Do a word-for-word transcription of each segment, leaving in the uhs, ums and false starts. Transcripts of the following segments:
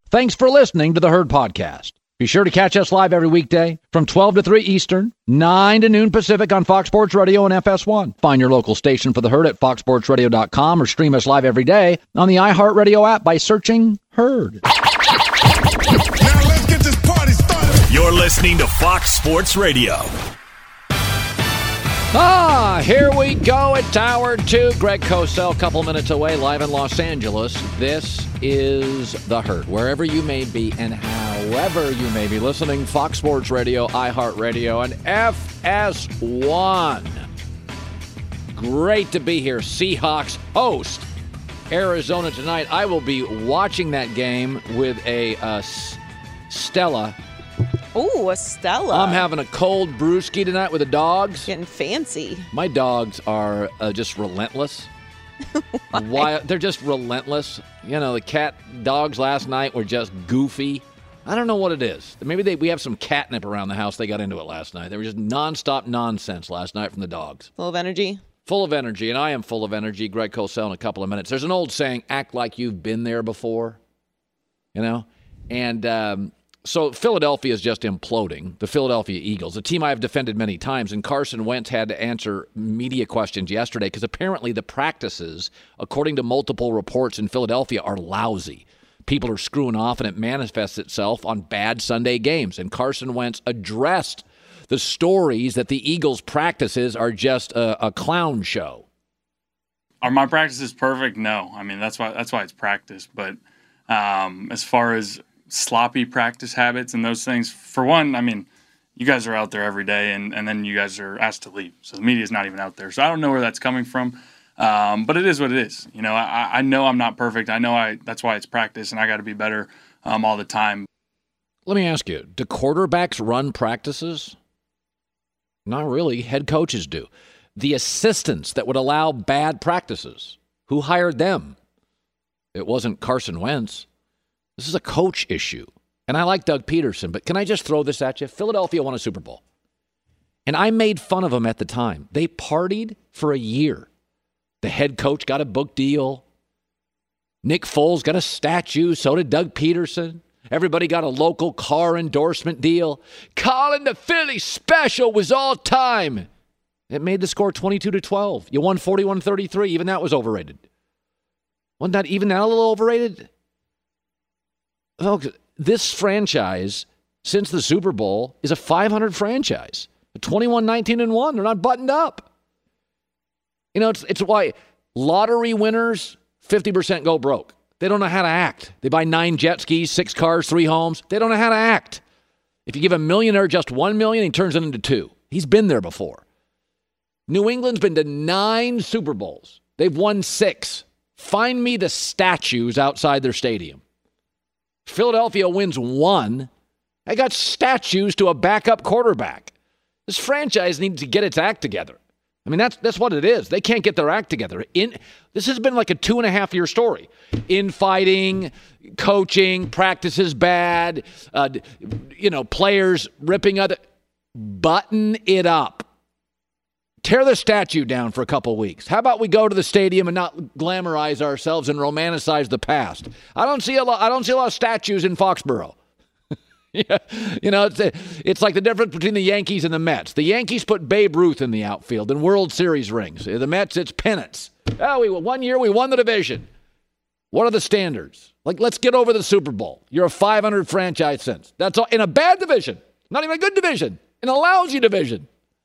Thanks for listening to the Herd Podcast. Be sure to catch us live every weekday from twelve to three Eastern, nine to noon Pacific on Fox Sports Radio and F S one. Find your local station for the Herd at fox sports radio dot com or stream us live every day on the iHeartRadio app by searching Herd. Now let's get this party started. You're listening to Fox Sports Radio. Ah, here we go. It's hour two. Greg Cosell, a couple minutes away, live in Los Angeles. This is The Herd. Wherever you may be and however you may be listening, Fox Sports Radio, iHeartRadio, and F S one. Great to be here. Seahawks host Arizona tonight. I will be watching that game with a uh, Stella. Ooh, a Stella. I'm having a cold brewski tonight with the dogs. Getting fancy. My dogs are uh, just relentless. Why? They're just relentless. You know, the cat dogs last night were just goofy. I don't know what it is. Maybe they we have some catnip around the house. They got into it last night. They were just nonstop nonsense last night from the dogs. Full of energy. Full of energy, and I am full of energy. Greg Cosell in a couple of minutes. There's an old saying, act like you've been there before. You know? And um, so Philadelphia is just imploding. The Philadelphia Eagles, a team I have defended many times, and Carson Wentz had to answer media questions yesterday because apparently the practices, according to multiple reports in Philadelphia, are lousy. People are screwing off, and it manifests itself on bad Sunday games. And Carson Wentz addressed the stories that the Eagles' practices are just a, a clown show. Are my practices perfect? No. I mean, that's why that's why it's practice. But um, as far as sloppy practice habits and those things, for one, I mean, you guys are out there every day, and, and then you guys are asked to leave. So the media's not even out there. So I don't know where that's coming from. Um, but it is what it is. You know, I, I know I'm not perfect. I know I that's why it's practice, and I got to be better um, all the time. Let me ask you, do quarterbacks run practices? Not really. Head coaches do. The assistants that would allow bad practices, who hired them? It wasn't Carson Wentz. This is a coach issue. And I like Doug Peterson, but can I just throw this at you? Philadelphia won a Super Bowl. And I made fun of them at the time. They partied for a year. The head coach got a book deal. Nick Foles got a statue. So did Doug Peterson. Everybody got a local car endorsement deal. Calling the Philly special was all time. It made the score twenty-two to twelve. You won forty-one thirty-three. Even that was overrated. Wasn't that even that a little overrated? Folks, this franchise, since the Super Bowl, is a five hundred franchise. twenty-one nineteen and one. They're not buttoned up. You know, it's, it's why lottery winners, fifty percent go broke. They don't know how to act. They buy nine jet skis, six cars, three homes. They don't know how to act. If you give a millionaire just one million, he turns it into two. He's been there before. New England's been to nine Super Bowls. They've won six. Find me the statues outside their stadium. Philadelphia wins one. They got statues to a backup quarterback. This franchise needs to get its act together. I mean, that's that's what it is. They can't get their act together. In This has been like a two and a half year story. Infighting, coaching, practices bad, uh, you know, players ripping other. Button it up. Tear the statue down for a couple weeks. How about we go to the stadium and not glamorize ourselves and romanticize the past? I don't see a lot. I don't see a lot of statues in Foxborough. Yeah, you know, it's, it's like the difference between the Yankees and the Mets. The Yankees put Babe Ruth in the outfield and World Series rings. The Mets, it's pennants. Oh, we one year we won the division. What are the standards? Like, let's get over the Super Bowl. You're a five hundred franchise since. That's all in a bad division, not even a good division, in a lousy division.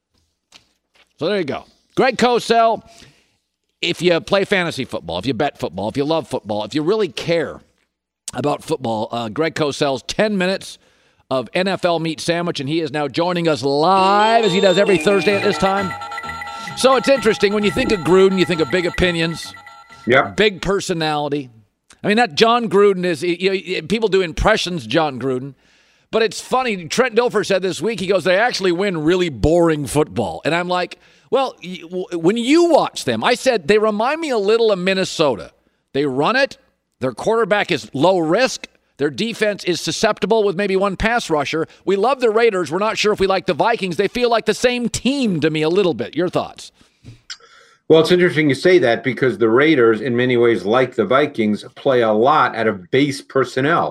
So there you go, Greg Cosell. If you play fantasy football, if you bet football, if you love football, if you really care about football, uh, Greg Cosell's ten minutes of N F L meat sandwich, and he is now joining us live as he does every Thursday at this time. So it's interesting when you think of Gruden, you think of big opinions, yeah, big personality. I mean, that John Gruden is, you know, people do impressions, John Gruden, but it's funny. Trent Dilfer said this week, he goes, they actually win really boring football. And I'm like, well, when you watch them, I said they remind me a little of Minnesota. They run it. Their quarterback is low risk. Their defense is susceptible with maybe one pass rusher. We love the Raiders. We're not sure if we like the Vikings. They feel like the same team to me a little bit. Your thoughts? Well, it's interesting you say that because the Raiders, in many ways, like the Vikings, play a lot out of base personnel.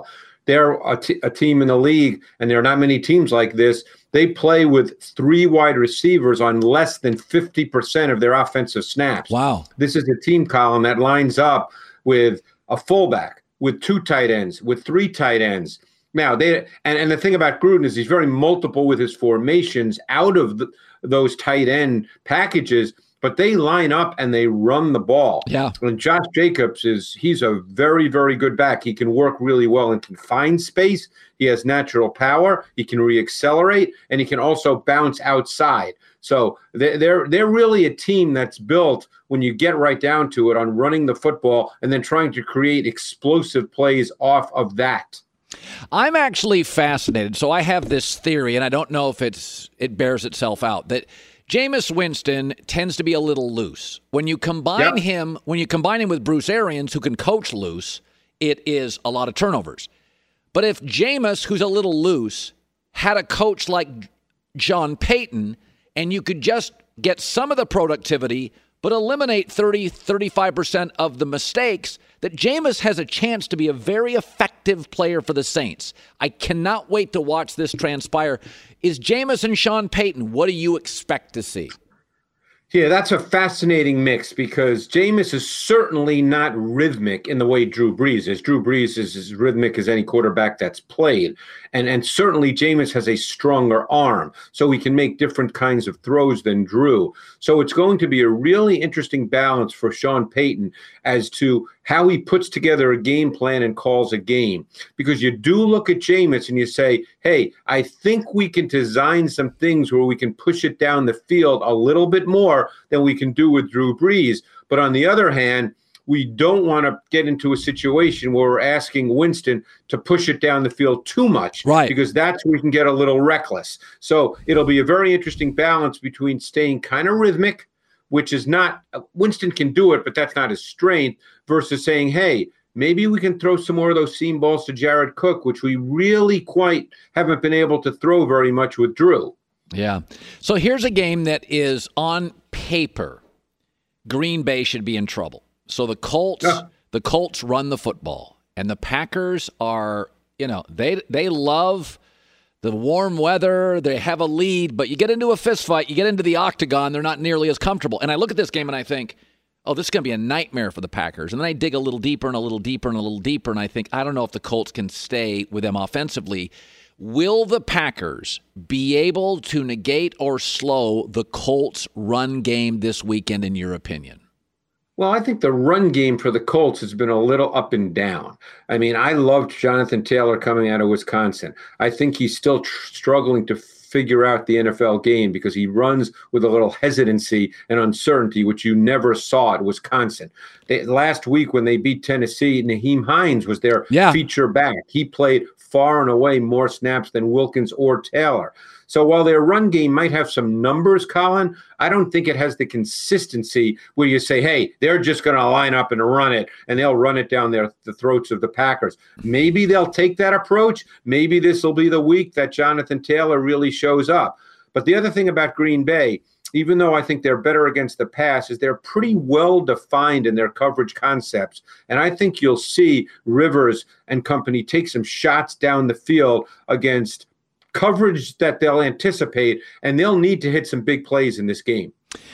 they're a, t- a team in the league, and there are not many teams like this. They play with three wide receivers on less than fifty percent of their offensive snaps. Wow. This is a team, Colin, that lines up with a fullback, with two tight ends, with three tight ends. Now, they and, and the thing about Gruden is he's very multiple with his formations out of the, those tight end packages, but they line up and they run the ball. Yeah. And Josh Jacobs is he's a very, very good back. He can work really well in confined space. He has natural power. He can reaccelerate, and he can also bounce outside. So they're, they're, they're really a team that's built, when you get right down to it, on running the football and then trying to create explosive plays off of that. I'm actually fascinated. So I have this theory, and I don't know if it's it bears itself out, that Jameis Winston tends to be a little loose. When you combine Yep. him, when you combine him with Bruce Arians, who can coach loose, it is a lot of turnovers. But if Jameis, who's a little loose, had a coach like John Payton, and you could just get some of the productivity, but eliminate thirty, thirty-five percent of the mistakes, that Jameis has a chance to be a very effective player for the Saints. I cannot wait to watch this transpire. Is Jameis and Sean Payton, what do you expect to see? Yeah, that's a fascinating mix, because Jameis is certainly not rhythmic in the way Drew Brees is. Drew Brees is as rhythmic as any quarterback that's played. And, and certainly Jameis has a stronger arm, so he can make different kinds of throws than Drew. So it's going to be a really interesting balance for Sean Payton as to how he puts together a game plan and calls a game. Because you do look at Jameis and you say, hey, I think we can design some things where we can push it down the field a little bit more than we can do with Drew Brees. But on the other hand, we don't want to get into a situation where we're asking Winston to push it down the field too much, right? Because that's where we can get a little reckless. So it'll be a very interesting balance between staying kind of rhythmic, which is not – Winston can do it, but that's not his strength, versus saying, hey, maybe we can throw some more of those seam balls to Jared Cook, which we really quite haven't been able to throw very much with Drew. Yeah. So here's a game that is, on paper, Green Bay should be in trouble. So the Colts, yeah. the Colts run the football, and the Packers are, you know, they they love the warm weather. They have a lead, but you get into a fist fight, you get into the octagon, they're not nearly as comfortable. And I look at this game and I think, oh, this is going to be a nightmare for the Packers. And then I dig a little deeper and a little deeper and a little deeper, and I think, I don't know if the Colts can stay with them offensively. Will the Packers be able to negate or slow the Colts' run game this weekend, in your opinion? Well, I think the run game for the Colts has been a little up and down. I mean, I loved Jonathan Taylor coming out of Wisconsin. I think he's still tr- struggling to figure out the N F L game, because he runs with a little hesitancy and uncertainty, which you never saw at Wisconsin. They, last week when they beat Tennessee, Nyheim Hines was their yeah. feature back. He played far and away more snaps than Wilkins or Taylor. So while their run game might have some numbers, Colin, I don't think it has the consistency where you say, hey, they're just going to line up and run it, and they'll run it down their, the throats of the Packers. Maybe they'll take that approach. Maybe this will be the week that Jonathan Taylor really shows up. But the other thing about Green Bay, even though I think they're better against the pass, is they're pretty well defined in their coverage concepts. And I think you'll see Rivers and company take some shots down the field against coverage that they'll anticipate, and they'll need to hit some big plays in this game.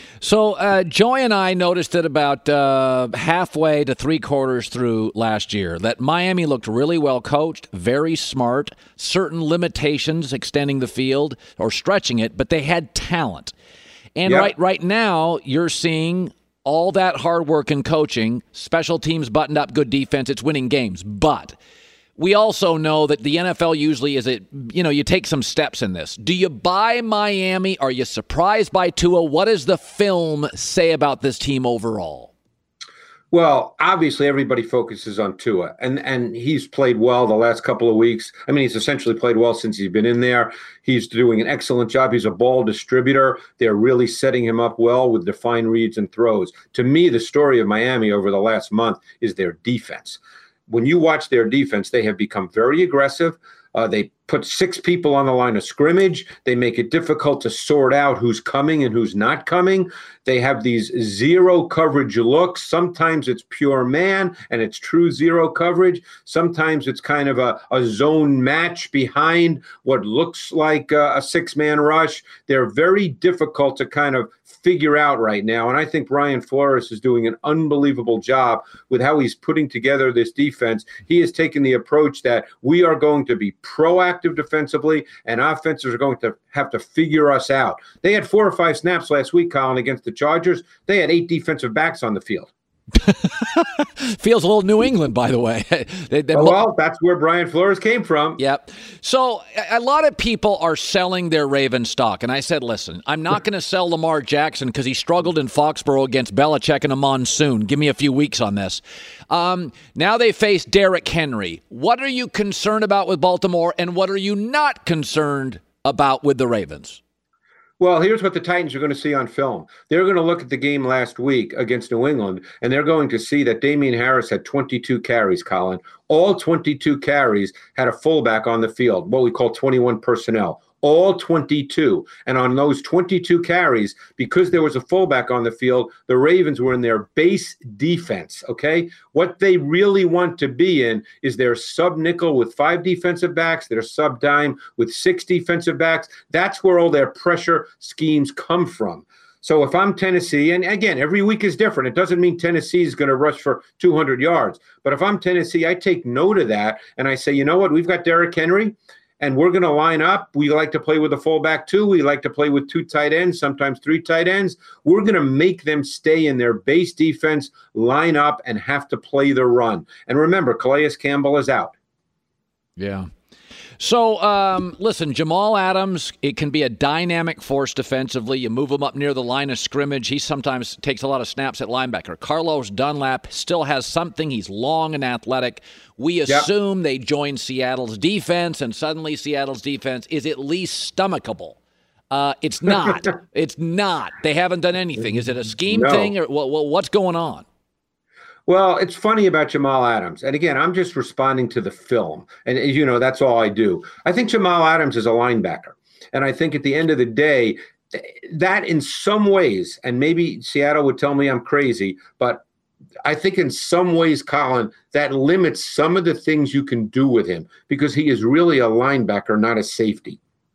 So uh, Joy and I noticed it about uh, halfway to three quarters through last year that Miami looked really well coached, very smart, certain limitations extending the field or stretching it, but they had talent. And yep. right right now, you're seeing all that hard work and coaching, special teams buttoned up, good defense, it's winning games. But we also know that the N F L usually is, it, you know, you take some steps in this. Do you buy Miami? Are you surprised by Tua? What does the film say about this team overall? Well, obviously everybody focuses on Tua, and, and he's played well the last couple of weeks. I mean, he's essentially played well since he's been in there. He's doing an excellent job. He's a ball distributor. They're really setting him up well with defined reads and throws. To me, the story of Miami over the last month is their defense. When you watch their defense, they have become very aggressive. Uh, they put six people on the line of scrimmage. They make it difficult to sort out who's coming and who's not coming. They have these zero coverage looks. Sometimes it's pure man and it's true zero coverage. Sometimes it's kind of a, a zone match behind what looks like a, a six-man rush. They're very difficult to kind of figure out right now. And I think Brian Flores is doing an unbelievable job with how he's putting together this defense. He has taken the approach that we are going to be proactive defensively and offenses are going to have to figure us out. They had four or five snaps last week, Colin, against the Chargers. They had eight defensive backs on the field. Feels a little New England, by the way. they, they, oh, well, that's where Brian Flores came from. Yep. So a lot of people are selling their Raven stock. And I said, listen, I'm not going to sell Lamar Jackson because he struggled in Foxborough against Belichick in a monsoon. Give me a few weeks on this. Um, now they face Derrick Henry. What are you concerned about with Baltimore, and what are you not concerned about with the Ravens? Well, here's what the Titans are going to see on film. They're going to look at the game last week against New England, and they're going to see that Damian Harris had twenty-two carries, Colin. All twenty-two carries had a fullback on the field, what we call twenty-one personnel. All twenty-two. And on those twenty-two carries, because there was a fullback on the field, the Ravens were in their base defense, okay? What they really want to be in is their sub-nickel with five defensive backs, their sub-dime with six defensive backs. That's where all their pressure schemes come from. So if I'm Tennessee, and again, every week is different. It doesn't mean Tennessee is going to rush for two hundred yards. But if I'm Tennessee, I take note of that, and I say, you know what? We've got Derrick Henry, and we're going to line up. We like to play with a fullback too. We like to play with two tight ends, sometimes three tight ends. We're going to make them stay in their base defense, line up, and have to play the run. And remember, Calais Campbell is out. Yeah. So, um, listen, Jamal Adams, it can be a dynamic force defensively. You move him up near the line of scrimmage. He sometimes takes a lot of snaps at linebacker. Carlos Dunlap still has something. He's long and athletic. We assume yep. they join Seattle's defense, and suddenly Seattle's defense is at least stomachable. Uh, it's not. It's not. They haven't done anything. Is it a scheme no. thing, or well, what's going on? Well, it's funny about Jamal Adams. And again, I'm just responding to the film. And, you know, that's all I do. I think Jamal Adams is a linebacker. And I think at the end of the day, that in some ways, and maybe Seattle would tell me I'm crazy, but I think in some ways, Colin, that limits some of the things you can do with him because he is really a linebacker, not a safety.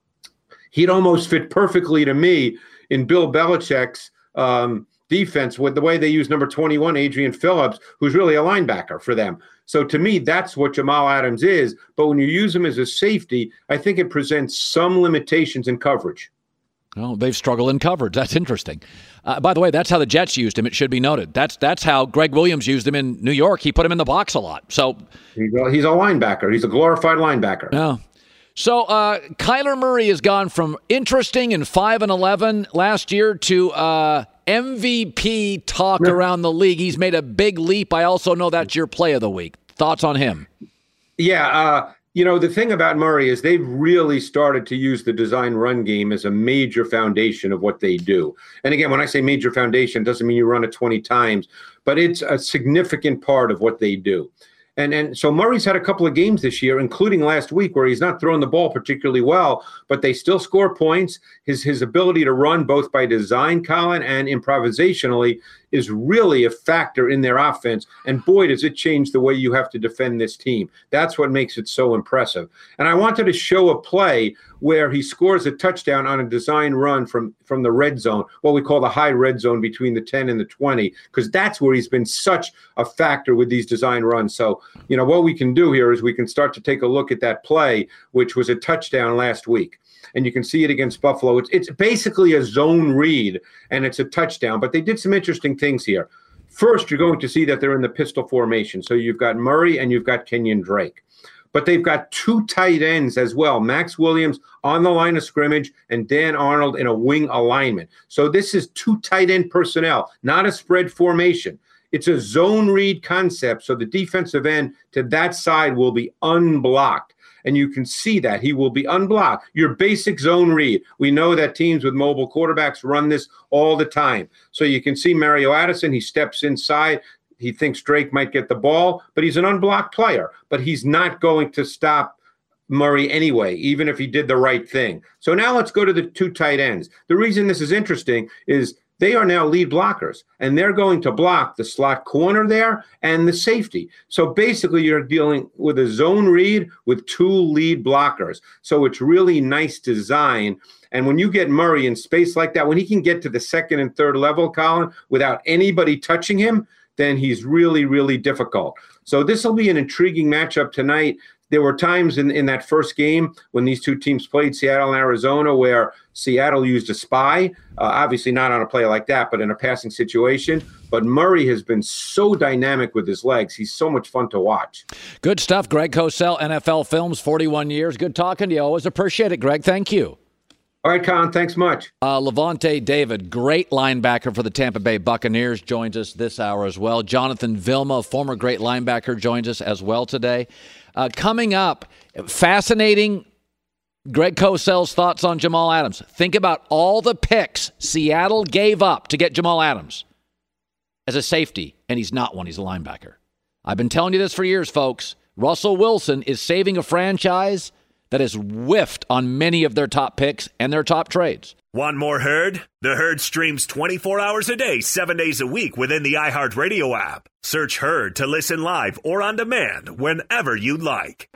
He'd almost fit perfectly to me in Bill Belichick's um, defense with the way they use number twenty-one, Adrian Phillips, who's really a linebacker for them. So to me, that's what Jamal Adams is. But when you use him as a safety, I think it presents some limitations in coverage. Oh, they've struggled in coverage. That's interesting. Uh, by the way, that's how the Jets used him. It should be noted. That's that's how Greg Williams used him in New York. He put him in the box a lot. So he's a, he's a linebacker. He's a glorified linebacker. No. So uh, Kyler Murray has gone from interesting and five and eleven last year to uh, M V P talk yeah. around the league. He's made a big leap. I also know that's your play of the week. Thoughts on him? Yeah, uh, you know, the thing about Murray is they've really started to use the design run game as a major foundation of what they do. And again, when I say major foundation, it doesn't mean you run it twenty times, but it's a significant part of what they do. And and so Murray's had a couple of games this year, including last week, where he's not throwing the ball particularly well, but they still score points. His his ability to run both by design, Colin, and improvisationally is really a factor in their offense. And boy, does it change the way you have to defend this team. That's what makes it so impressive. And I wanted to show a play where he scores a touchdown on a design run from, from the red zone, what we call the high red zone between the ten and the twenty, because that's where he's been such a factor with these design runs. So, you know, what we can do here is we can start to take a look at that play, which was a touchdown last week. And you can see it against Buffalo. It's, it's basically a zone read, and it's a touchdown. But they did some interesting things here. First, you're going to see that they're in the pistol formation. So you've got Murray and you've got Kenyon Drake. But they've got two tight ends as well, Max Williams on the line of scrimmage and Dan Arnold in a wing alignment. So this is two tight end personnel, not a spread formation. It's a zone read concept, so the defensive end to that side will be unblocked. And you can see that he will be unblocked. Your basic zone read. We know that teams with mobile quarterbacks run this all the time. So you can see Mario Addison, he steps inside. He thinks Drake might get the ball, but he's an unblocked player. But he's not going to stop Murray anyway, even if he did the right thing. So now let's go to the two tight ends. The reason this is interesting is they are now lead blockers, and they're going to block the slot corner there and the safety. So basically you're dealing with a zone read with two lead blockers. So it's really nice design. And when you get Murray in space like that, when he can get to the second and third level, Colin, without anybody touching him, then he's really, really difficult. So this will be an intriguing matchup tonight. There were times in, in that first game when these two teams played, Seattle and Arizona, where Seattle used a spy, uh, obviously not on a play like that, but in a passing situation. But Murray has been so dynamic with his legs. He's so much fun to watch. Good stuff. Greg Cosell, N F L Films, forty-one years. Good talking to you. Always appreciate it, Greg. Thank you. All right, Colin, thanks much. Uh, Levante David, great linebacker for the Tampa Bay Buccaneers, joins us this hour as well. Jonathan Vilma, former great linebacker, joins us as well today. Uh, coming up, fascinating Greg Cosell's thoughts on Jamal Adams. Think about all the picks Seattle gave up to get Jamal Adams as a safety, and he's not one. He's a linebacker. I've been telling you this for years, folks. Russell Wilson is saving a franchise that has whiffed on many of their top picks and their top trades. Want more Herd? The Herd streams twenty-four hours a day, seven days a week within the iHeartRadio app. Search Herd to listen live or on demand whenever you like.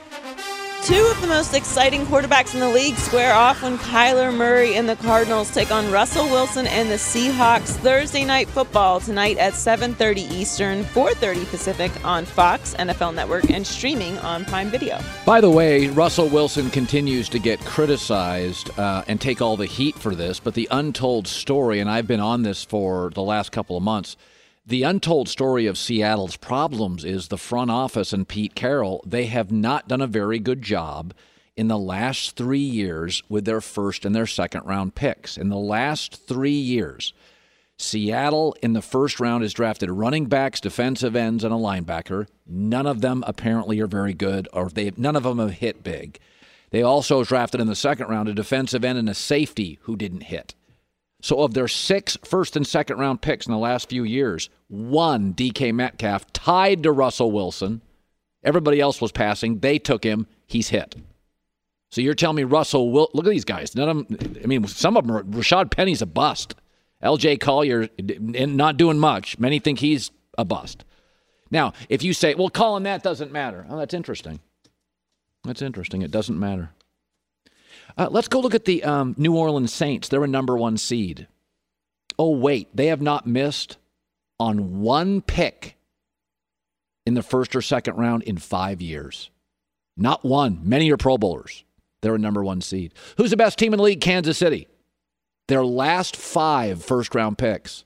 Two of the most exciting quarterbacks in the league square off when Kyler Murray and the Cardinals take on Russell Wilson and the Seahawks. Thursday Night Football tonight at seven thirty Eastern, four thirty Pacific on Fox, N F L Network, and streaming on Prime Video. By the way, Russell Wilson continues to get criticized uh, and take all the heat for this, but the untold story, and I've been on this for the last couple of months, the untold story of Seattle's problems is the front office and Pete Carroll. They have not done a very good job in the last three years with their first and their second round picks. In the last three years, Seattle in the first round has drafted running backs, defensive ends, and a linebacker. None of them apparently are very good, or they none of them have hit big. They also drafted in the second round a defensive end and a safety who didn't hit. So of their six first and second round picks in the last few years, one, D K Metcalf, tied to Russell Wilson. Everybody else was passing. They took him. He's hit. So you're telling me Russell will look at these guys. None of them, I mean, some of them are, Rashad Penny's a bust. L J Collier not doing much. Many think he's a bust. Now, if you say, well, Colin, that doesn't matter. Oh, that's interesting. That's interesting. It doesn't matter. Uh, let's go look at the um, New Orleans Saints. They're a number one seed. Oh, wait. They have not missed on one pick in the first or second round in five years. Not one. Many are Pro Bowlers. They're a number one seed. Who's the best team in the league? Kansas City. Their last five first-round picks,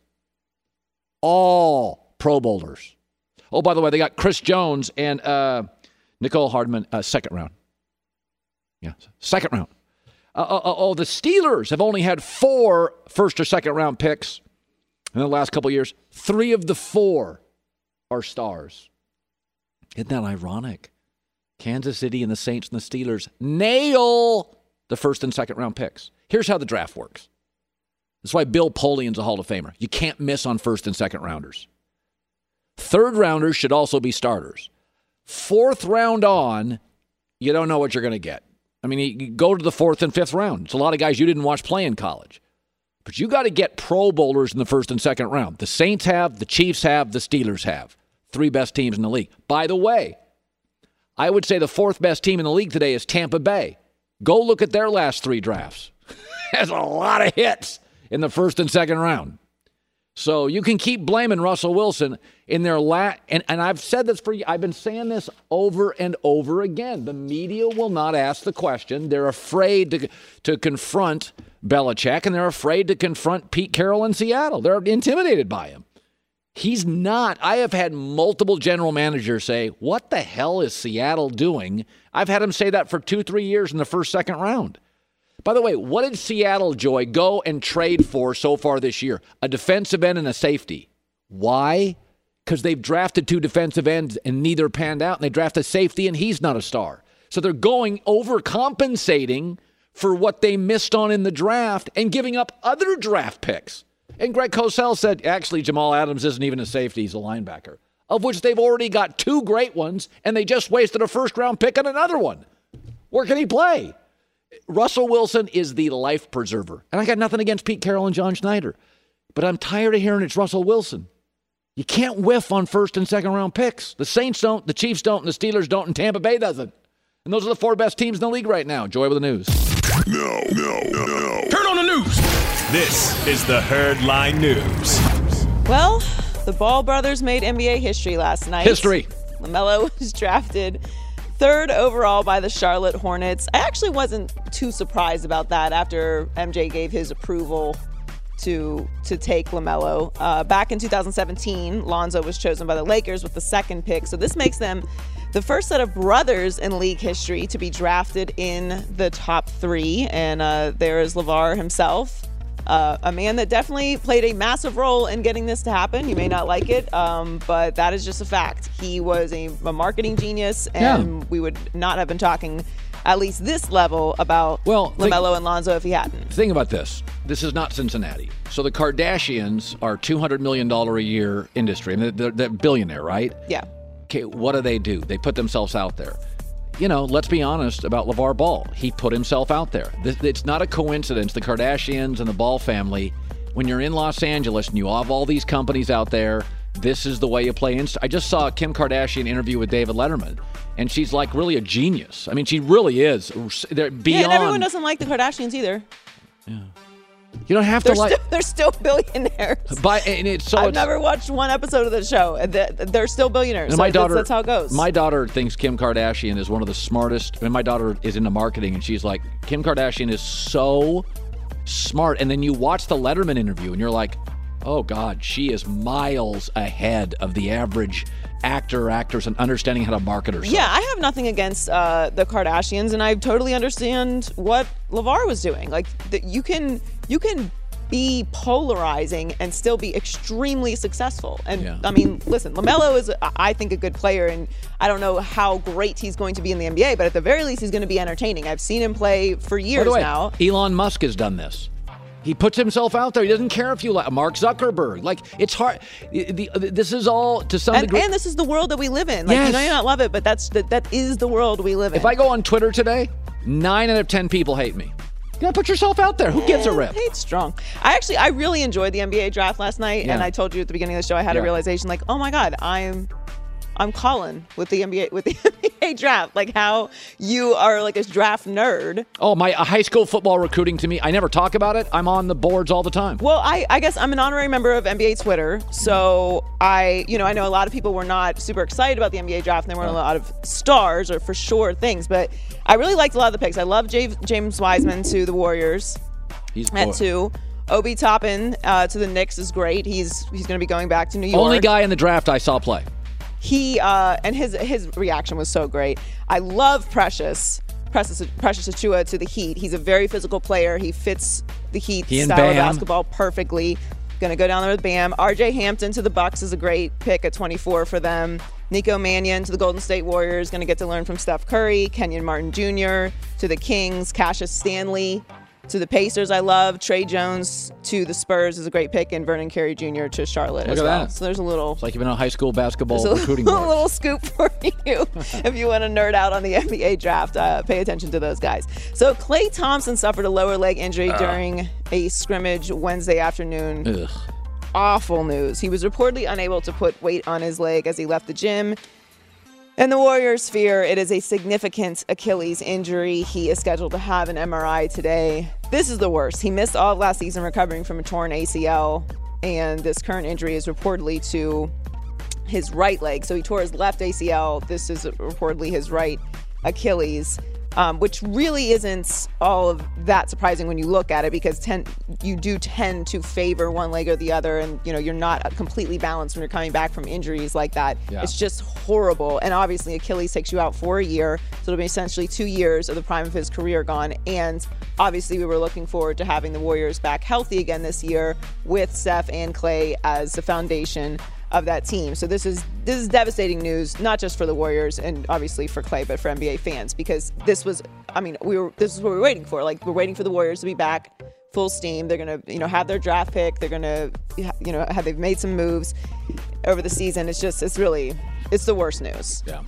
all Pro Bowlers. Oh, by the way, they got Chris Jones and uh, Nicole Hardman, uh, second round. Yeah, second round. Uh, uh, oh, the Steelers have only had four first or second round picks in the last couple of years. Three of the four are stars. Isn't that ironic? Kansas City and the Saints and the Steelers nail the first and second round picks. Here's how the draft works. That's why Bill Polian's a Hall of Famer. You can't miss on first and second rounders. Third rounders should also be starters. Fourth round on, you don't know what you're going to get. I mean, you go to the fourth and fifth round. It's a lot of guys you didn't watch play in college. But you got to get Pro Bowlers in the first and second round. The Saints have, the Chiefs have, the Steelers have. Three best teams in the league. By the way, I would say the fourth best team in the league today is Tampa Bay. Go look at their last three drafts. There's a lot of hits in the first and second round. So you can keep blaming Russell Wilson in their la- and, and I've said this for you. I've been saying this over and over again. The media will not ask the question. They're afraid to, to confront Belichick, and they're afraid to confront Pete Carroll in Seattle. They're intimidated by him. He's not. I have had multiple general managers say, what the hell is Seattle doing? I've had him say that for two, three years in the first, second round. By the way, what did Seattle, Joy, go and trade for so far this year? A defensive end and a safety. Why? Because they've drafted two defensive ends and neither panned out, and they draft a safety and he's not a star. So they're going overcompensating for what they missed on in the draft and giving up other draft picks. And Greg Cosell said, actually, Jamal Adams isn't even a safety, he's a linebacker, of which they've already got two great ones, and they just wasted a first-round pick on another one. Where can he play? Russell Wilson is the life preserver. And I got nothing against Pete Carroll and John Schneider. But I'm tired of hearing it's Russell Wilson. You can't whiff on first and second round picks. The Saints don't, the Chiefs don't, and the Steelers don't, and Tampa Bay doesn't. And those are the four best teams in the league right now. Joy with the news. No, no, no, no. Turn on the news. This is the Herd Line News. Well, the Ball brothers made N B A history last night. History. LaMelo was drafted third overall by the Charlotte Hornets. I actually wasn't too surprised about that after M J gave his approval to to take LaMelo. Uh, back in two thousand seventeen, Lonzo was chosen by the Lakers with the second pick. So this makes them the first set of brothers in league history to be drafted in the top three. And uh, there is LeVar himself, uh, a man that definitely played a massive role in getting this to happen. You may not like it, um, but that is just a fact. He was a, a marketing genius, and Yeah. we would not have been talking at least this level about Well, think- LaMelo and Lonzo if he hadn't. Think about this. This is not Cincinnati. So the Kardashians are two hundred million dollars a year industry. I mean, they're, they're billionaire, right? Yeah. Okay, what do they do? They put themselves out there. You know, let's be honest about LeVar Ball. He put himself out there. This, it's not a coincidence. The Kardashians and the Ball family, when you're in Los Angeles and you have all these companies out there, this is the way you play. Inst- I just saw a Kim Kardashian interview with David Letterman, and she's like really a genius. I mean, she really is. They're beyond. Yeah, and everyone doesn't like the Kardashians either. You don't have to They're, like. still, they're still billionaires. By, and it's so I've it's, never watched one episode of the show. and they- They're still billionaires. And So my that's- daughter, that's how it goes. My daughter thinks Kim Kardashian is one of the smartest. And my daughter is into marketing, and she's like, Kim Kardashian is so smart. And then you watch the Letterman interview, and you're like, oh God, she is miles ahead of the average actor, actors, and understanding how to market herself. Yeah, I have nothing against uh, the Kardashians, and I totally understand what LeVar was doing. Like, the, you can you can be polarizing and still be extremely successful. And Yeah. I mean, listen, LaMelo is, I think, a good player, and I don't know how great he's going to be in the N B A, but at the very least, he's going to be entertaining. I've seen him play for By years the way, now. Elon Musk has done this. He puts himself out there. He doesn't care if you like Mark Zuckerberg. Like, it's hard. The, the, this is all to some And, degree. and this is the world that we live in. Like, Yes. you know, you not love it, but that's that, that is the world we live in. If I go on Twitter today, nine out of ten people hate me. You gotta put yourself out there. Who gives a rip? Hate's strong. I actually, I really enjoyed the N B A draft last night, Yeah. and I told you at the beginning of the show, I had Yeah. a realization, like, oh my God, I'm, I'm Colin with the N B A with the N B A draft. Like, how you are like a draft nerd. Oh, my uh, high school football recruiting to me. I never talk about it. I'm on the boards all the time. Well, I, I guess I'm an honorary member of N B A Twitter, so I, you know, I know a lot of people were not super excited about the N B A draft, and there weren't a lot of stars or for sure things, but I really liked a lot of the picks. I love J- James Wiseman to the Warriors. He's At boy- two. Obi Toppin uh, to the Knicks is great. He's he's going to be going back to New York. only guy in the draft I saw play. He uh, and his his reaction was so great. I love Precious. Precious Precious Achiuwa to the Heat. He's a very physical player. He fits the Heat He and style of Bam. basketball perfectly. Going to go down there with Bam. R J Hampton to the Bucks is a great pick at twenty-four for them. Nico Mannion to the Golden State Warriors. Going to get to learn from Steph Curry. Kenyon Martin Junior to the Kings. Cassius Stanley to the Pacers. I love Trey Jones to the Spurs is a great pick, and Vernon Carey Junior to Charlotte Look as at well. that. So there's a little. It's like you've been on high school basketball There's recruiting a boards. little scoop for you if you want to nerd out on the N B A draft. Uh, pay attention to those guys. So Klay Thompson suffered a lower leg injury Uh. during a scrimmage Wednesday afternoon. Ugh. Awful news. He was reportedly unable to put weight on his leg as he left the gym. And the Warriors fear it is a significant Achilles injury. He is scheduled to have an M R I today. This is the worst. He missed all of last season recovering from a torn A C L, and this current injury is reportedly to his right leg. So he tore his left A C L. This is reportedly his right Achilles, um, which really isn't all of that surprising when you look at it, because ten, you do tend to favor one leg or the other, and you know you're not completely balanced when you're coming back from injuries like that. Yeah. It's just horrible. And obviously Achilles takes you out for a year, so it'll be essentially two years of the prime of his career gone. And obviously we were looking forward to having the Warriors back healthy again this year with Steph and Klay as the foundation of that team. So this is this is devastating news, not just for the Warriors and obviously for Klay, but for N B A fans, because this was, I mean, we were this is what we were waiting for. Like, we're waiting for the Warriors to be back full steam. They're gonna, you know, have their draft pick. They're gonna, you know, have they've made some moves over the season. It's just, it's really, it's the worst news. Yeah.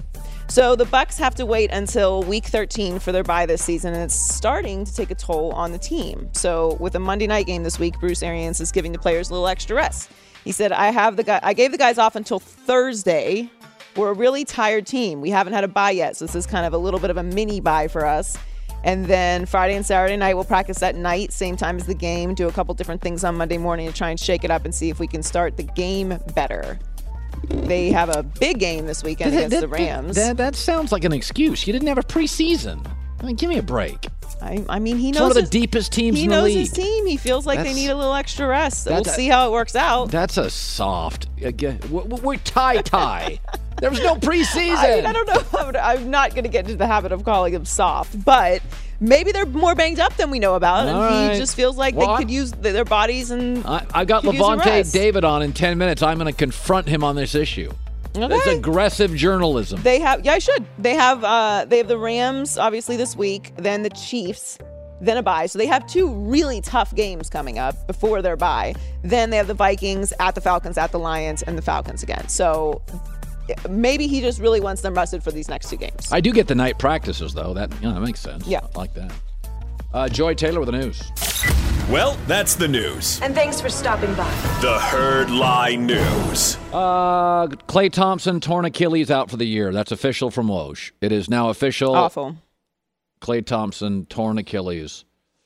So the Bucs have to wait until week thirteen for their bye this season, and it's starting to take a toll on the team. So with a Monday night game this week, Bruce Arians is giving the players a little extra rest. He said, I have the guy I gave the guys off until Thursday. We're a really tired team. We haven't had a bye yet, so this is kind of a little bit of a mini bye for us. And then Friday and Saturday night, we'll practice at night, same time as the game, do a couple different things on Monday morning to try and shake it up and see if we can start the game better. They have a big game this weekend that, against that, the Rams. That, that sounds like an excuse. You didn't have a preseason. I mean, give me a break. I, I mean, he it's knows one of the his, deepest teams he in the knows league. his team. He feels like That's, they need a little extra rest. So we'll a, see how it works out. That's a soft. Again, we're tie-tie. There was no preseason. I mean, I don't know. I'm not going to get into the habit of calling him soft, but maybe they're more banged up than we know about, All and right. he just feels like well, they could use their bodies. And I, I got Levante David on in ten minutes. I'm going to confront him on this issue. Okay. It's aggressive journalism. They have, yeah, I should. They have, uh, they have the Rams obviously this week, then the Chiefs, then a bye. So they have two really tough games coming up before their bye. Then they have the Vikings, at the Falcons, at the Lions, and the Falcons again. So maybe he just really wants them rested for these next two games. I do get the night practices though. That you know that makes sense. Yeah, I like that. Uh, Joy Taylor with the news. Well, that's the news. And thanks for stopping by. The Herd Lie News. Uh, Klay Thompson torn Achilles out for the year. That's official from Woj. It is now official. Awful. Klay Thompson torn Achilles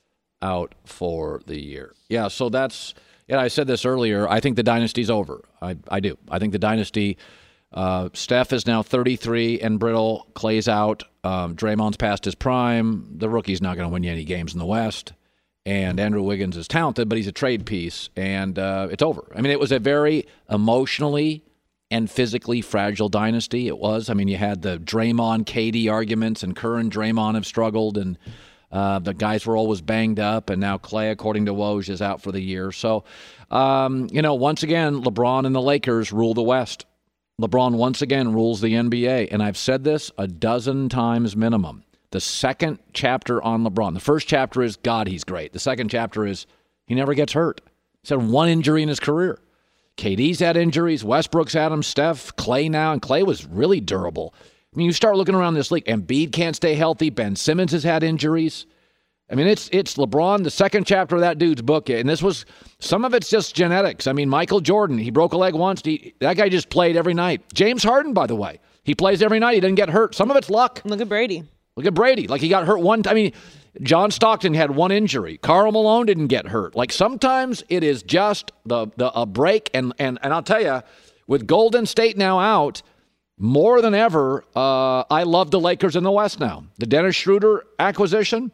out for the year. Yeah, so that's, yeah, I said this earlier. I think the dynasty's over. I, I do. I think the dynasty, uh, Steph is now thirty-three and brittle. Klay's out. Um, Draymond's past his prime. The rookie's not going to win you any games in the West. And Andrew Wiggins is talented, but he's a trade piece, and uh, it's over. I mean, it was a very emotionally and physically fragile dynasty. It was. I mean, you had the Draymond K D arguments, and Kerr and Draymond have struggled, and uh, the guys were always banged up, and now Klay, according to Woj, is out for the year. So, um, you know, once again, LeBron and the Lakers rule the West. LeBron once again rules the N B A, and I've said this a dozen times minimum. The second chapter on LeBron. The first chapter is, God, he's great. The second chapter is, he never gets hurt. He's had one injury in his career. K D's had injuries. Westbrook's had them. Steph, Klay now. And Klay was really durable. I mean, you start looking around this league. Embiid can't stay healthy. Ben Simmons has had injuries. I mean, it's it's LeBron, the second chapter of that dude's book. And this was, some of it's just genetics. I mean, Michael Jordan, he broke a leg once. He, that guy just played every night. James Harden, by the way, he plays every night. He doesn't get hurt. Some of it's luck. Look at Brady. Look at Brady. Like, he got hurt one time. I mean, John Stockton had one injury. Karl Malone didn't get hurt. Like, sometimes it is just the, the a break. And, and, and I'll tell you, with Golden State now out, more than ever, uh, I love the Lakers in the West now. The Dennis Schroeder acquisition.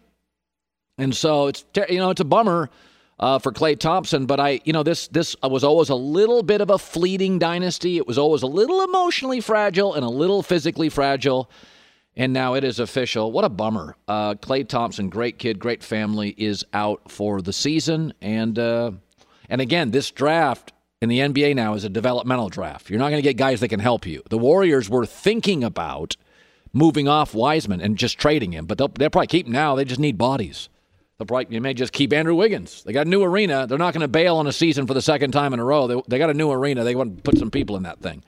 And so, it's you know, it's a bummer uh, for Klay Thompson. But, I, you know, this, this was always a little bit of a fleeting dynasty. It was always a little emotionally fragile and a little physically fragile. And now it is official. What a bummer. Uh, Klay Thompson, great kid, great family, is out for the season. And uh, and again, this draft in the N B A now is a developmental draft. You're not going to get guys that can help you. The Warriors were thinking about moving off Wiseman and just trading him, but they'll, they'll probably keep him now. They just need bodies. They'll probably, you may just keep Andrew Wiggins. They got a new arena. They're not going to bail on a season for the second time in a row. They, they got a new arena. They want to put some people in that thing.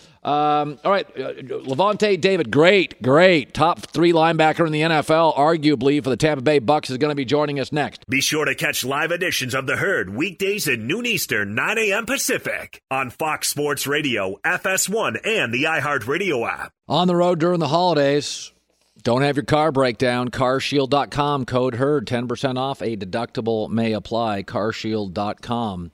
Um, all right, uh, Levante David, great, great. Top three linebacker in the N F L, arguably, for the Tampa Bay Bucs, is going to be joining us next. Be sure to catch live editions of The Herd weekdays at noon Eastern, nine a.m. Pacific on Fox Sports Radio, F S one, and the iHeartRadio app. On the road during the holidays, don't have your car break down. car shield dot com, code HERD, ten percent off. A deductible may apply, car shield dot com.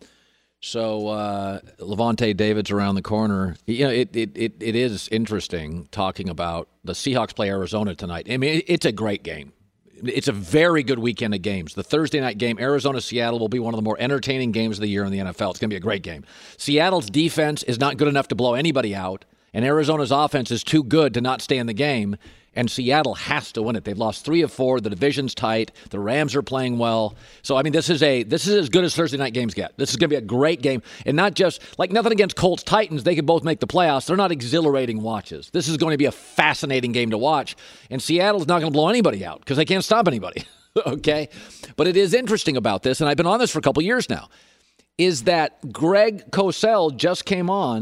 So uh, Levante David's around the corner. You know, it, it it it is interesting talking about the Seahawks play Arizona tonight. I mean, it's a great game. It's a very good weekend of games. The Thursday night game, Arizona-Seattle, will be one of the more entertaining games of the year in the N F L. It's going to be a great game. Seattle's defense is not good enough to blow anybody out, and Arizona's offense is too good to not stay in the game. And Seattle has to win it. They've lost three of four. The division's tight. The Rams are playing well. So, I mean, this is a this is as good as Thursday night games get. This is going to be a great game. And not just, like, nothing against Colts Titans. They could both make the playoffs. They're not exhilarating watches. This is going to be a fascinating game to watch. And Seattle's not going to blow anybody out because they can't stop anybody. Okay? But it is interesting about this, and I've been on this for a couple years now, is that Greg Cosell just came on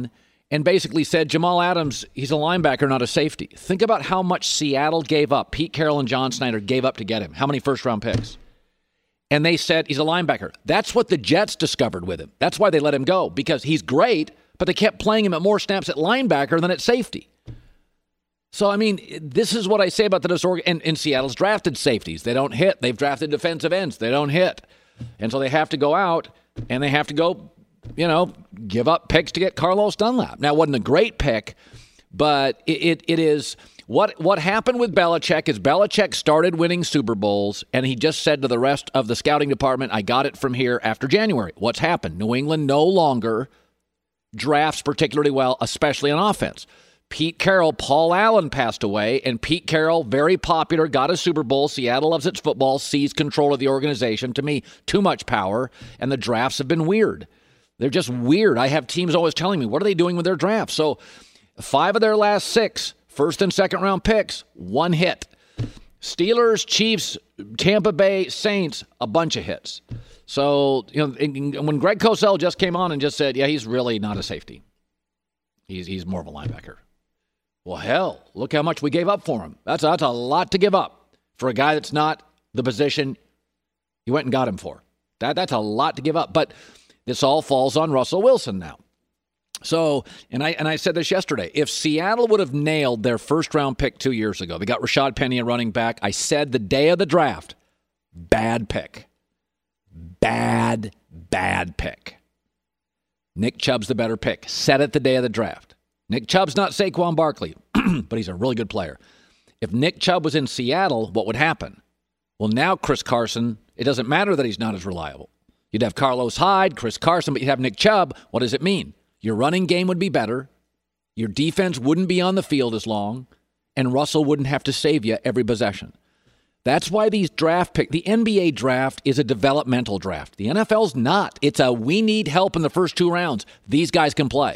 and basically said Jamal Adams, he's a linebacker, not a safety. Think about how much Seattle gave up. Pete Carroll and John Snyder gave up to get him. How many first-round picks? And they said he's a linebacker. That's what the Jets discovered with him. That's why they let him go, because he's great, but they kept playing him at more snaps at linebacker than at safety. So, I mean, this is what I say about the disorgan. And, and Seattle's drafted safeties. They don't hit. They've drafted defensive ends. They don't hit. And so they have to go out, and they have to go, you know, give up picks to get Carlos Dunlap. Now, it wasn't a great pick, but it, it, it is what what happened with Belichick is Belichick started winning Super Bowls, and he just said to the rest of the scouting department, I got it from here after January. What's happened? New England no longer drafts particularly well, especially on offense. Pete Carroll, Paul Allen passed away, and Pete Carroll, very popular, got a Super Bowl. Seattle loves its football, seized control of the organization. To me, too much power, and the drafts have been weird. They're just weird. I have teams always telling me, what are they doing with their drafts? So five of their last six, first and second round picks, one hit. Steelers, Chiefs, Tampa Bay, Saints, a bunch of hits. So, you know, when Greg Cosell just came on and just said, yeah, he's really not a safety. He's he's more of a linebacker. Well, hell, look how much we gave up for him. That's, that's a lot to give up for a guy that's not the position you went and got him for. That That's a lot to give up. But this all falls on Russell Wilson now. So, and I and I said this yesterday, if Seattle would have nailed their first-round pick two years ago, they got Rashad Penny, a running back. I said the day of the draft, bad pick. Bad, bad pick. Nick Chubb's the better pick. Said it the day of the draft. Nick Chubb's not Saquon Barkley, but he's a really good player. If Nick Chubb was in Seattle, what would happen? Well, now Chris Carson, it doesn't matter that he's not as reliable. You'd have Carlos Hyde, Chris Carson, but you'd have Nick Chubb. What does it mean? Your running game would be better. Your defense wouldn't be on the field as long. And Russell wouldn't have to save you every possession. That's why these draft picks, the N B A draft is a developmental draft. The N F L's not. It's a we need help in the first two rounds. These guys can play.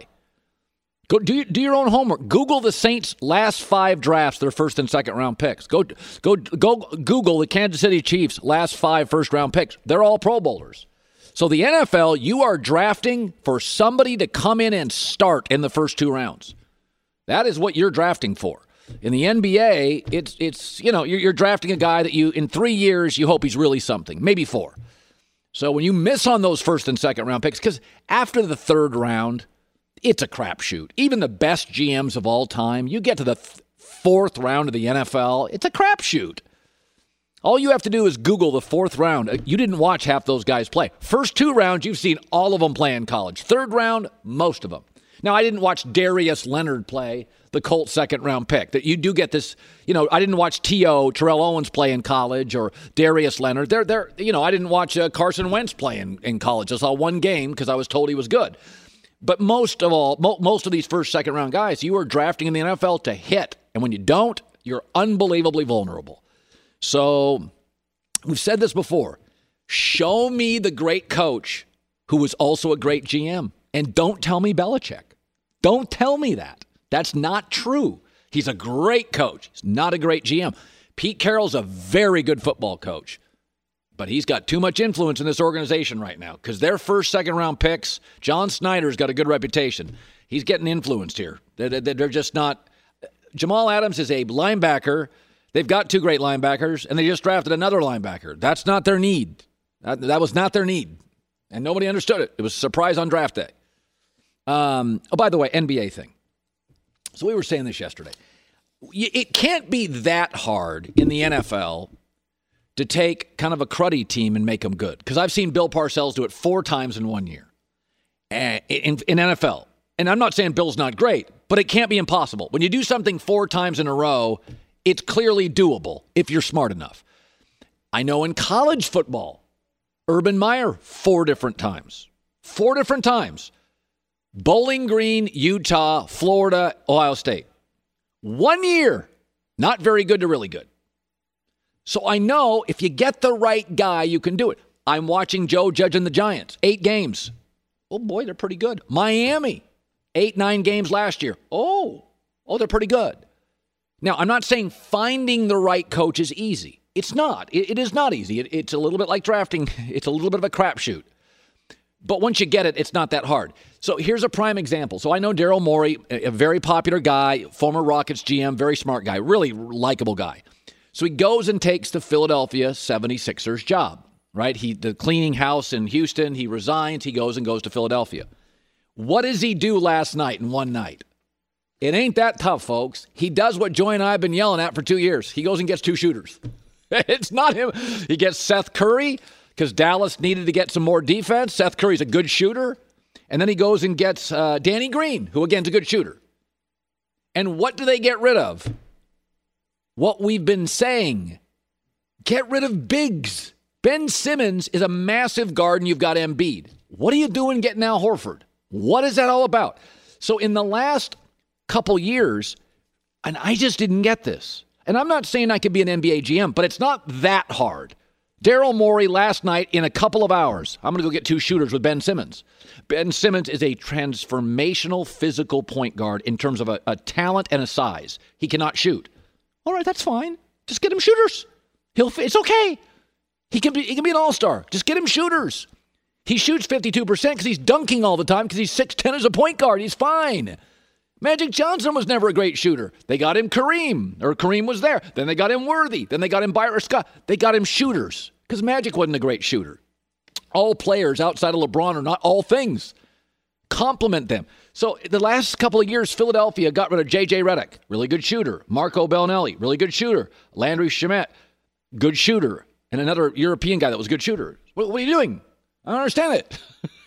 Go do, do your own homework. Google the Saints' last five drafts, their first and second round picks. Go go go Google the Kansas City Chiefs' last five first round picks. They're all Pro Bowlers. So the N F L, you are drafting for somebody to come in and start in the first two rounds. That is what you're drafting for. In the N B A, it's, it's you know, you're, you're drafting a guy that you, in three years, you hope he's really something, maybe four. So when you miss on those first and second round picks, because after the third round, it's a crapshoot. Even the best G Ms of all time, you get to the th- fourth round of the N F L, it's a crapshoot. All you have to do is Google the fourth round. You didn't watch half those guys play. First two rounds, you've seen all of them play in college. Third round, most of them. Now, I didn't watch Darius Leonard play, the Colts second round pick. That you do get this, you know, I didn't watch T O, Terrell Owens play in college, or Darius Leonard. They're, they're, you know, I didn't watch uh, Carson Wentz play in, in college. I saw one game because I was told he was good. But most of all, mo- most of these first, second round guys, you are drafting in the N F L to hit. And when you don't, you're unbelievably vulnerable. So we've said this before. Show me the great coach who was also a great G M. And don't tell me Belichick. Don't tell me that. That's not true. He's a great coach. He's not a great G M. Pete Carroll's a very good football coach. But he's got too much influence in this organization right now because their first, second round picks, John Snyder's got a good reputation. He's getting influenced here. They're, they're just not. Jamal Adams is a linebacker. They've got two great linebackers, and they just drafted another linebacker. That's not their need. That, that was not their need. And nobody understood it. It was a surprise on draft day. Um, oh, by the way, N B A thing. So we were saying this yesterday. It can't be that hard in the N F L to take kind of a cruddy team and make them good. Because I've seen Bill Parcells do it four times in one year in, in, in N F L. And I'm not saying Bill's not great, but it can't be impossible. When you do something four times in a row, it's clearly doable if you're smart enough. I know in college football, Urban Meyer, four different times. Four different times. Bowling Green, Utah, Florida, Ohio State. One year, not very good to really good. So I know if you get the right guy, you can do it. I'm watching Joe Judge and the Giants. Eight games. Oh, boy, they're pretty good. Miami, eight, nine games last year. Oh, oh, they're pretty good. Now, I'm not saying finding the right coach is easy. It's not. It, it is not easy. It, it's a little bit like drafting. It's a little bit of a crapshoot. But once you get it, it's not that hard. So here's a prime example. So I know Daryl Morey, a very popular guy, former Rockets G M, very smart guy, really likable guy. So he goes and takes the Philadelphia seventy-sixers job, right? He the cleaning house in Houston. He resigns. He goes and goes to Philadelphia. What does he do last night in one night? It ain't that tough, folks. He does what Joy and I have been yelling at for two years. He goes and gets two shooters. It's not him. He gets Seth Curry because Dallas needed to get some more defense. Seth Curry's a good shooter. And then he goes and gets uh, Danny Green, who, again, is a good shooter. And what do they get rid of? What we've been saying. Get rid of bigs. Ben Simmons is a massive guard, and you've got Embiid. What are you doing getting Al Horford? What is that all about? So in the last couple years, and I just didn't get this. And I'm not saying I could be an N B A G M, but it's not that hard. Daryl Morey last night in a couple of hours, I'm going to go get two shooters with Ben Simmons. Ben Simmons is a transformational physical point guard in terms of a, a talent and a size. He cannot shoot. All right, that's fine. Just get him shooters. He'll. It's okay. He can be. He can be an all-star. Just get him shooters. He shoots fifty-two percent because he's dunking all the time because he's six ten as a point guard. He's fine. Magic Johnson was never a great shooter. They got him Kareem, or Kareem was there. Then they got him Worthy. Then they got him Byron Scott. They got him shooters because Magic wasn't a great shooter. All players outside of LeBron are not all things. Complement them. So the last couple of years, Philadelphia got rid of J J Redick, really good shooter. Marco Bellinelli, really good shooter. Landry Shamet, good shooter. And another European guy that was a good shooter. What, what are you doing? I don't understand it.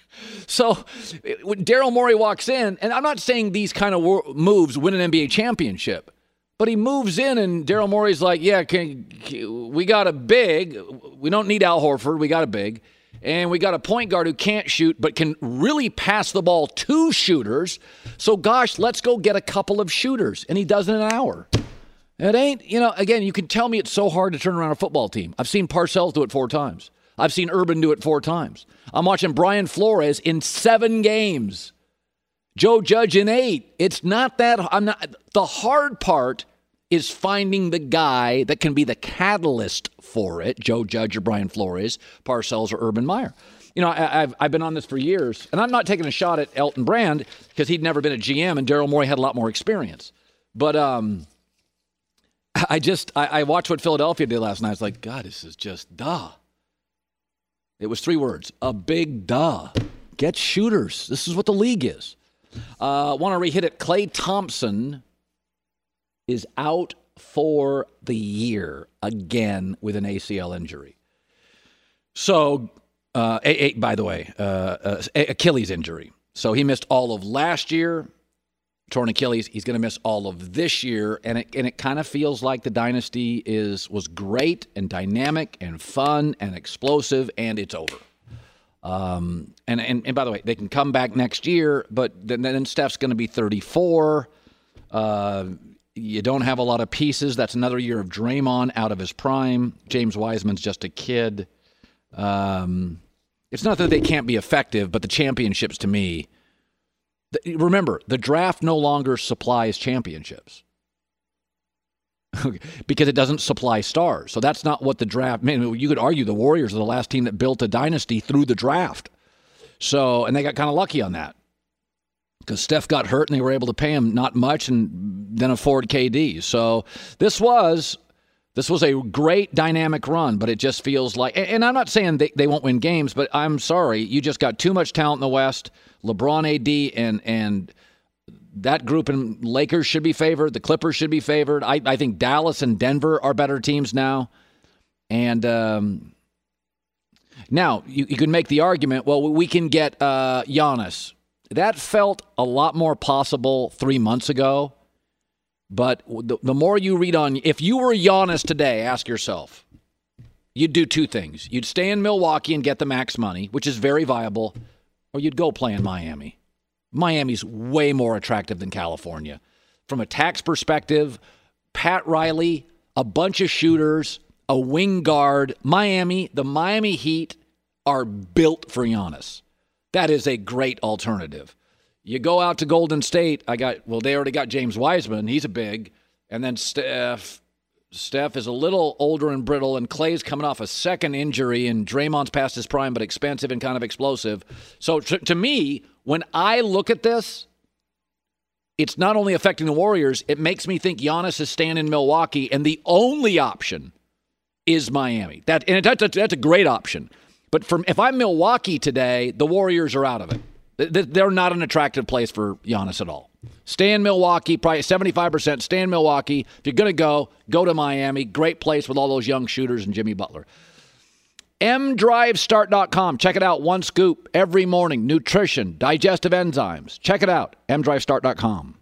So when Daryl Morey walks in, and I'm not saying these kind of wor- moves win an N B A championship, but he moves in and Daryl Morey's like, yeah, can, can, we got a big. We don't need Al Horford. We got a big. And we got a point guard who can't shoot but can really pass the ball to shooters. So, gosh, let's go get a couple of shooters. And he does it in an hour. It ain't, you know, again, you can tell me it's so hard to turn around a football team. I've seen Parcells do it four times. I've seen Urban do it four times. I'm watching Brian Flores in seven games. Joe Judge in eight. It's not that, I'm not, the hard part is finding the guy that can be the catalyst for it. Joe Judge or Brian Flores, Parcells or Urban Meyer. You know, I, I've I've been on this for years, and I'm not taking a shot at Elton Brand because he'd never been a G M, and Daryl Morey had a lot more experience. But um, I just, I, I watched what Philadelphia did last night. I was like, God, this is just duh. It was three words, a big duh. Get shooters. This is what the league is. Uh, want to re-hit it. Klay Thompson is out for the year again with an A C L injury. So, uh, a, a, by the way, uh, uh, Achilles injury. So he missed all of last year, torn Achilles. He's going to miss all of this year, and it and it kind of feels like the dynasty is was great and dynamic and fun and explosive, and it's over. Um, and, and and by the way, they can come back next year, but then, then Steph's going to be thirty-four. Uh, You don't have a lot of pieces. That's another year of Draymond out of his prime. James Wiseman's just a kid. Um, it's not that they can't be effective, but the championships to me, the, remember, the draft no longer supplies championships because it doesn't supply stars. So that's not what the draft, man, you could argue the Warriors are the last team that built a dynasty through the draft. So, and they got kind of lucky on that. Because Steph got hurt and they were able to pay him not much and then afford K D. So this was this was a great dynamic run, but it just feels like, and I'm not saying they, they won't win games, but I'm sorry, you just got too much talent in the West. LeBron, A D, and and that group in Lakers should be favored. The Clippers should be favored. I, I think Dallas and Denver are better teams now. And um, now you, you can make the argument, well, we can get uh, Giannis. That felt a lot more possible three months ago. But the, the more you read on, if you were Giannis today, ask yourself, you'd do two things. You'd stay in Milwaukee and get the max money, which is very viable, or you'd go play in Miami. Miami's way more attractive than California. From a tax perspective, Pat Riley, a bunch of shooters, a wing guard. Miami, the Miami Heat are built for Giannis. That is a great alternative. You go out to Golden State. I got well. They already got James Wiseman. He's a big, and then Steph, Steph is a little older and brittle, and Clay's coming off a second injury, and Draymond's past his prime, but expensive and kind of explosive. So to, to me, when I look at this, it's not only affecting the Warriors, it makes me think Giannis is staying in Milwaukee, and the only option is Miami. That and that's a, that's a great option. But for, if I'm Milwaukee today, the Warriors are out of it. They're not an attractive place for Giannis at all. Stay in Milwaukee, probably seventy-five percent. Stay in Milwaukee. If you're going to go, go to Miami. Great place with all those young shooters and Jimmy Butler. M drive start dot com. Check it out. One scoop every morning. Nutrition, digestive enzymes. Check it out. M drive start dot com.